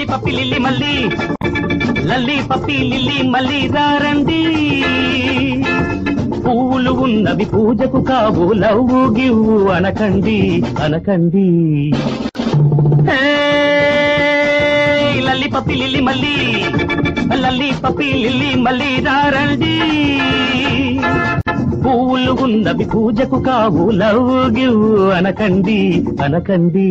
లల్లి పప్పి లిల్లి మల్లి లల్లి పప్పి లిల్లి మల్లి దారండి పువ్వులు ఉన్నవి పూజకు కావు లవ్వు గివ్వు అనకండి అనకండి లల్లి పప్పి లిల్లి మల్లి లల్లి పప్పి లిల్లి మల్లి దారండి పువ్వులు ఉన్నవి పూజకు కావు లవ్వు గివ్వు అనకండి అనకండి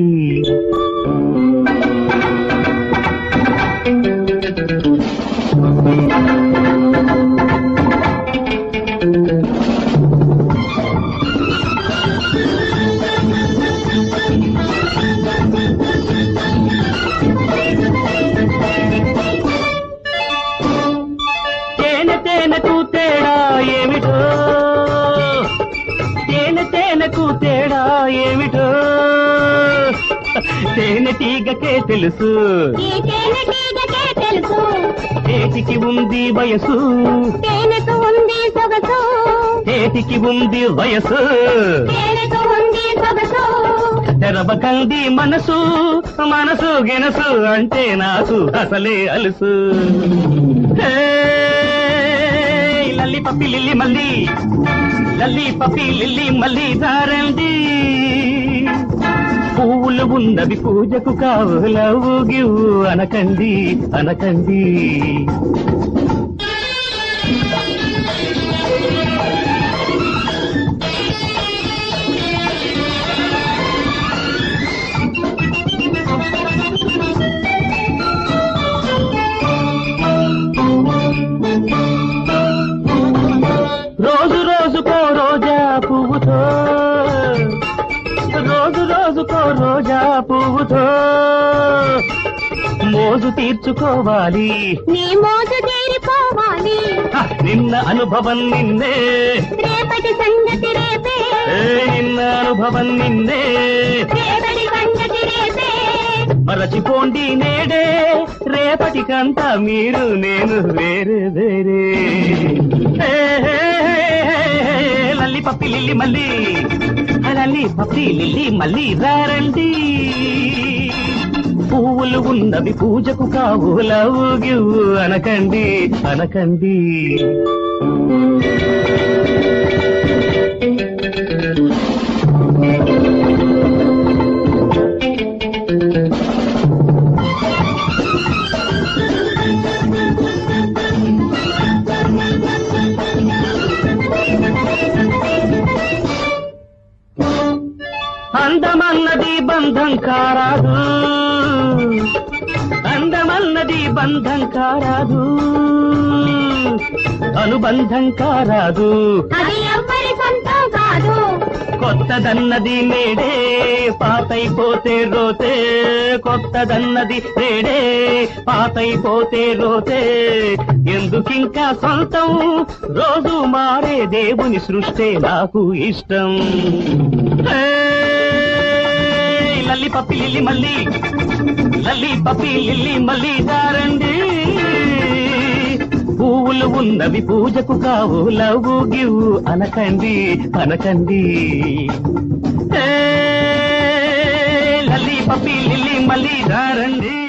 తేనెకు తేడా ఏమిటో తేనెకు తేడా ఏమిటో తేనెటీగకే తెలుసు తేటికి ఉంది వయసు తేనెకు ఉంది సొగసు తేటికి ఉంది వయసు తేనెకు ఉంది సొగసు తెరవకంది మనసు మనసు గినసు అంటే నాకు అసలే అలుసు లల్లి పప్పి లిల్లి మల్లి లల్లి పప్పి లిల్లి మల్లి దారండి పువ్వులు ఉన్నవి పూజకు కావు లవ్వు గివ్వు అనకండి అనకండి రోజు రోజుకో రోజా పువ్వుతో రోజు రోజుకో రోజా పువ్వుతో మోజు తీర్చుకోవాలి నీ మోజు తీరిపోవాలి నిన్న అనుభవం నిన్నే రేపటి సంగతి రేపే నిన్న అనుభవం నిన్నే రేపటి సంగతి రేపే మరచిపోండి నేడే రేపటికంతా మీరు నేను వేరే వేరే లల్లి పప్పి లిల్లి మల్లి లల్లి పప్పి లిల్లి మల్లి దారండి పువ్వులు ఉన్నవి పూజకు కావు లవ్వు గివ్వు అనకండి అనకండి అందమన్నది బంధం కారాదు అందమన్నది బంధం కారాదు అనుబంధం కారాదు అది ఎవ్వరి సొంతం కాదు కొత్తదన్నది నేడే పాతైపోతే రోతే కొత్తదన్నది నేడే పాతైపోతే రోతే ఎందుకింకా సొంతం రోజు మారే దేవుని సృష్టి నాకు ఇష్టం లల్లి పప్పి లిల్లి మల్లి లల్లి పప్పి లిల్లి మల్లి దారండి పువ్వులు ఉన్నవి పూజకు కావు లవ్వు గివ్వు అనకండి అనకండి లల్లి పప్పి లిల్లి మల్లి దారండి